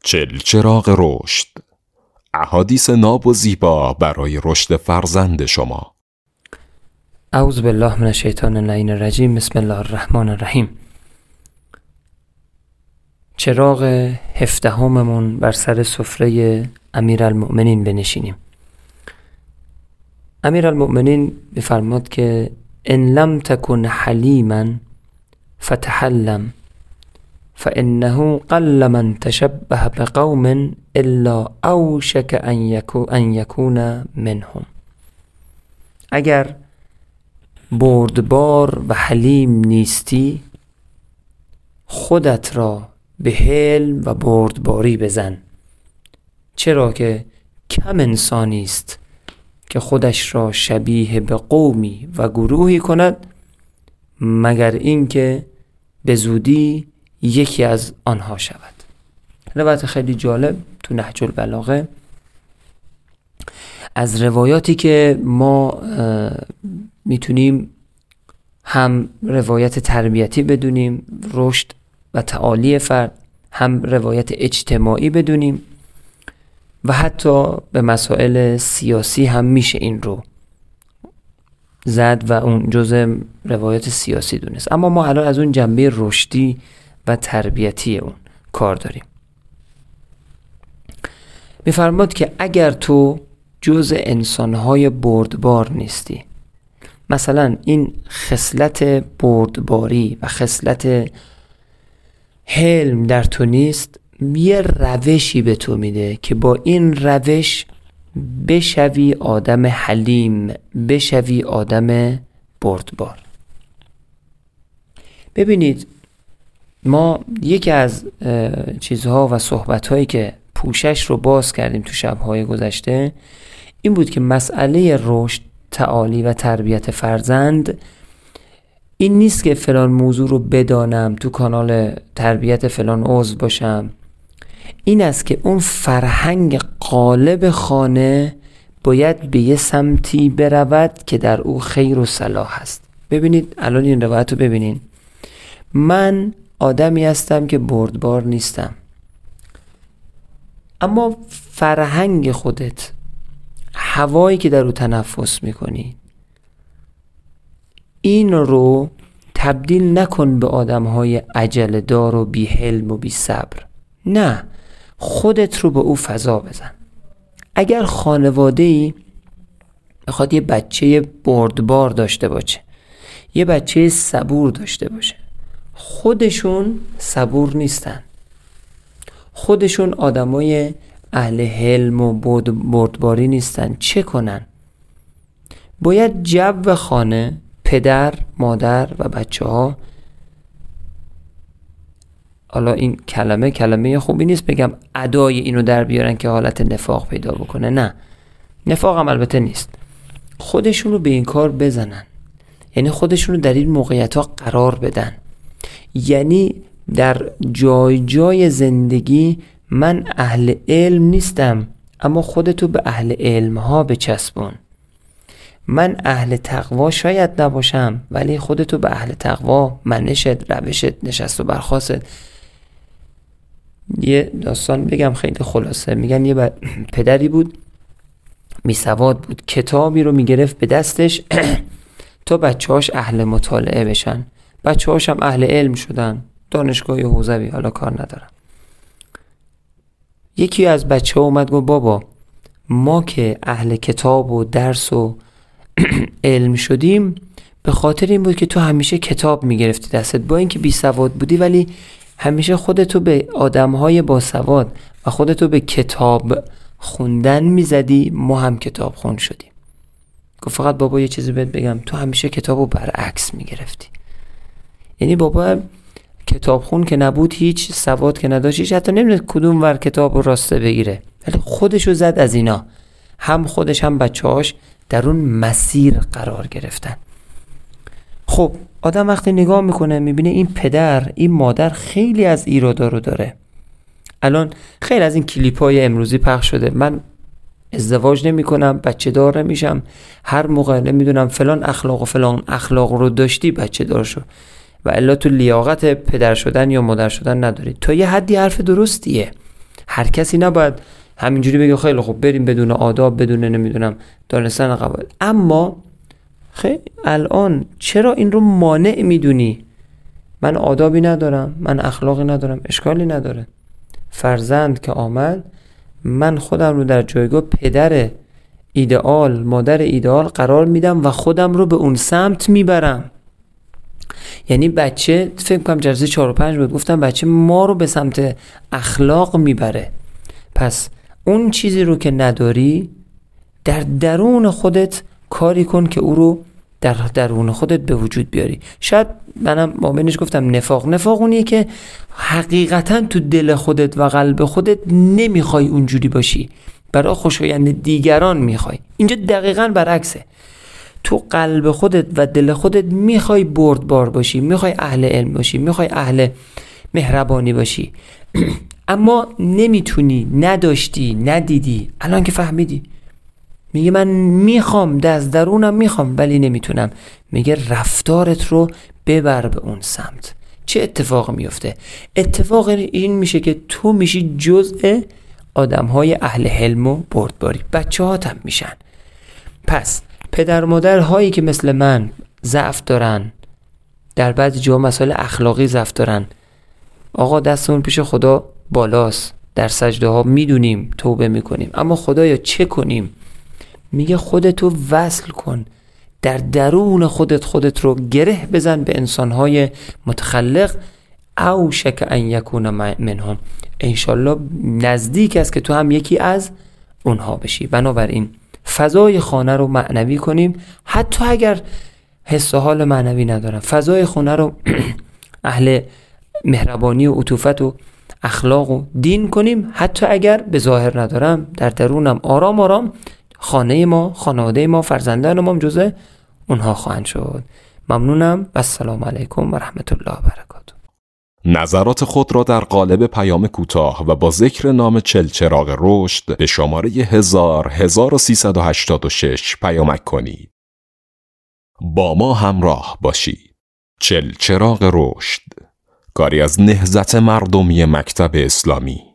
چراغ رشد، احادیث ناب و زیبا برای رشد فرزند شما. اعوذ بالله من الشیطان اللعین الرجیم. بسم الله الرحمن الرحیم. چراغ 17مون بر سر سفره امیرالمؤمنین بنشینیم. امیرالمؤمنین می‌فرماد که ان لم تکن حلیما فتحلم فانه قل من تشبه بقوم الا اوشک ان یکون منهم. اگر بردبار و حلیم نیستی، خودت را به حلم و بردباری بزن، چرا که کم انسانی است که خودش را شبیه به قومی و گروهی کند مگر اینکه به زودی یکی از آنها شود. روایت خیلی جالب تو نهج البلاغه از روایاتی که ما میتونیم هم روایت تربیتی بدونیم، رشد و تعالی فرد، هم روایت اجتماعی بدونیم و حتی به مسائل سیاسی هم میشه این رو زد و اون جزء روایت سیاسی دونست. اما ما الان از اون جنبه رشدی و تربیتی اون کار داریم. میفرماد که اگر تو جزء انسانهای بردبار نیستی، مثلا این خصلت بردباری و خصلت حلم در تو نیست، یه روشی به تو میده که با این روش بشوی آدم حلیم، بشوی آدم بردبار. ببینید، ما یکی از چیزها و صحبتهایی که پوشش رو باز کردیم تو شبهای گذشته این بود که مسئله رشد، تعالی و تربیت فرزند این نیست که فلان موضوع رو بدانم، تو کانال تربیت فلان عضو باشم. این است که اون فرهنگ غالب خانه باید به یه سمتی برود که در او خیر و صلاح هست. ببینید الان این روایت رو ببینید. من آدمی هستم که بردبار نیستم، اما فرهنگ خودت، هوایی که در او تنفس میکنی، این رو تبدیل نکن به آدمهای عجله دار و بی حلم و بی صبر. نه، خودت رو به او فضا بزن. اگر خانواده‌ای بخواد یه بچه بردبار داشته باشه، یه بچه صبور داشته باشه، خودشون صبور نیستن، خودشون آدمای اهل حلم و بردباری نیستن، چه کنن؟ باید جو خانه، پدر، مادر و بچه ها، حالا این کلمه خوبی نیست بگم ادای اینو در بیارن که حالت نفاق پیدا بکنه، نه، نفاق هم البته نیست، خودشون رو به این کار بزنن، یعنی خودشون رو در این موقعیت ها قرار بدن. یعنی در جای جای زندگی من اهل علم نیستم، اما خودتو به اهل علم ها بچسبون. من اهل تقوا شاید نباشم، ولی خودتو به اهل تقوا، منشت، روشت، نشست و برخاست. یه داستان بگم خیلی خلاصه. میگن یه پدری بود، میسواد بود، کتابی رو میگرفت به دستش تا بچه‌هاش اهل مطالعه بشن. بچه‌هاش هم اهل علم شدن، دانشگاه حوزوی، حالا کار ندارم. یکی از بچه‌ها اومد گفت بابا، ما که اهل کتاب و درس و علم شدیم به خاطر این بود که تو همیشه کتاب میگرفتی دستت، با اینکه بی سواد بودی ولی همیشه خودتو به آدمهای با سواد و خودتو به کتاب خوندن میزدی، ما هم کتاب خون شدیم. گفت فقط بابا یه چیزی بهت بگم، تو همیشه کتابو برعکس میگرفتی. یعنی بابا کتاب خون که نبود، هیچ سواد که نداشت، هیچ حتی نمیدونه کدوم ور کتاب رو راسته بگیره، ولی خودشو زد از اینا. هم خودش هم بچه‌هاش در اون مسیر قرار گرفتن. خب آدم وقتی نگاه میکنه میبینه این پدر، این مادر خیلی از ایرادا رو داره. الان خیلی از این کلیپ‌های امروزی پخش شده، من ازدواج نمی کنم، بچه دار نمیشم، هر موقع نمیدونم فلان اخلاق و فلان اخلاق رو داشتی بچه دار شو و الا تو لیاقت پدر شدن یا مادر شدن نداری. تا یه حدی حرف درستیه، هر کسی نباید همینجوری بگه خیلی خب بریم بدون آداب، بدون نمیدونم دانستن قواعد. اما خیلی الان چرا این رو مانع میدونی؟ من آدابی ندارم، من اخلاقی ندارم، اشکالی نداره. فرزند که آمد، من خودم رو در جایگاه پدر ایدئال، مادر ایدئال قرار میدم و خودم رو به اون سمت میبرم. یعنی بچه، فکر کنم جلسه 4 و 5 بود گفتم بچه ما رو به سمت اخلاق میبره. پس اون چیزی رو که نداری در درون خودت کاری کن که او رو در درون خودت به وجود بیاری. شاید منم مامنش گفتم نفاق اونیه که حقیقتا تو دل خودت و قلب خودت نمیخوای اونجوری باشی، برای خوشایند دیگران میخوای. اینجا دقیقاً برعکسه، تو قلب خودت و دل خودت میخوای بردبار باشی، میخوای اهل علم باشی، میخوای اهل مهربانی باشی اما نمیتونی، نداشتی، ندیدی. الان که فهمیدی، میگه من میخوام، از درونم میخوام ولی نمیتونم. میگه رفتارت رو ببر به اون سمت. چه اتفاق میفته؟ اتفاق این میشه که تو میشی جزء آدمهای اهل حلم و بردباری، بچه هاتم میشن. پس پدر مادر هایی که مثل من ضعف دارن، در بعضی جاها مسائل اخلاقی ضعف دارن، آقا دستمون پیش خدا بالاست، در سجده ها میدونیم توبه میکنیم، اما خدایا چه کنیم؟ میگه خودتو وصل کن در درون خودت رو گره بزن به انسانهای متخلق. او شک ان یکون منهم، انشالله نزدیک است که تو هم یکی از اونها بشی. بنابراین فضای خانه رو معنوی کنیم، حتی اگر حس و حال معنوی ندارم. فضای خانه رو اهل مهربانی و عطوفت و اخلاق و دین کنیم، حتی اگر به ظاهر ندارم، در درونم آرام آرام خانه ما، خانواده ما، فرزندان ما جزء اونها خواهند شد. ممنونم و السلام علیکم و رحمت الله و برکاته. نظرات خود را در قالب پیام کوتاه و با ذکر نام چلچراغ رشد به شماره 1386 پیامک کنید. با ما همراه باشید. چلچراغ رشد، کاری از نهضت مردمی مکتب اسلامی.